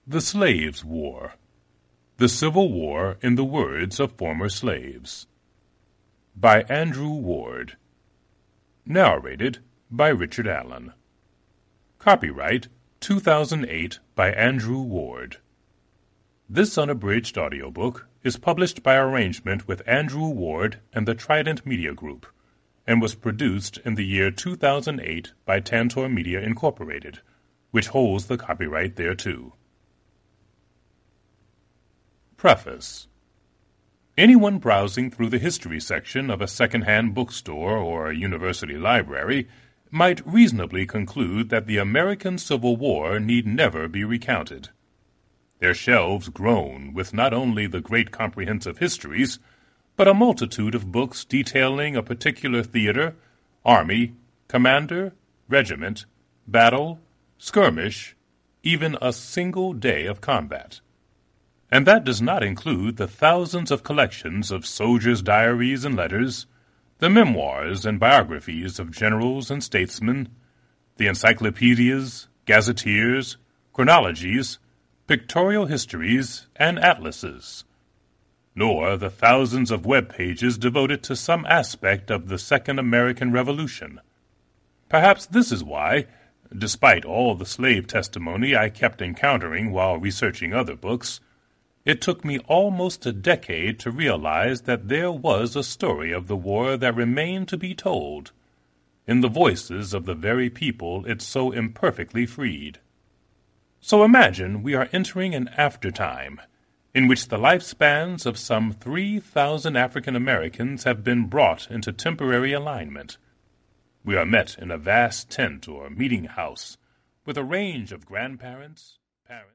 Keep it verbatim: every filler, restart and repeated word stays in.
The Slaves' War. The Civil War in the Words of Former Slaves. By Andrew Ward. Narrated by Richard Allen. Copyright two thousand eight by Andrew Ward. This unabridged audiobook is published by arrangement with Andrew Ward and the Trident Media Group, and was produced in the year two thousand eight by Tantor Media Incorporated, which holds the copyright thereto. Preface. Anyone browsing through the history section of a second-hand bookstore or a university library might reasonably conclude that the American Civil War need never be recounted. Their shelves groan with not only the great comprehensive histories, but a multitude of books detailing a particular theater, army, commander, regiment, battle, skirmish, even a single day of combat. And that does not include the thousands of collections of soldiers' diaries and letters, the memoirs and biographies of generals and statesmen, the encyclopedias, gazetteers, chronologies, pictorial histories, and atlases, nor the thousands of web pages devoted to some aspect of the Second American Revolution. Perhaps this is why, despite all the slave testimony I kept encountering while researching other books, it took me almost a decade to realize that there was a story of the war that remained to be told, in the voices of the very people it so imperfectly freed. So imagine we are entering an aftertime, in which the lifespans of some three thousand African Americans have been brought into temporary alignment. We are met in a vast tent or meeting house, with a range of grandparents, parents,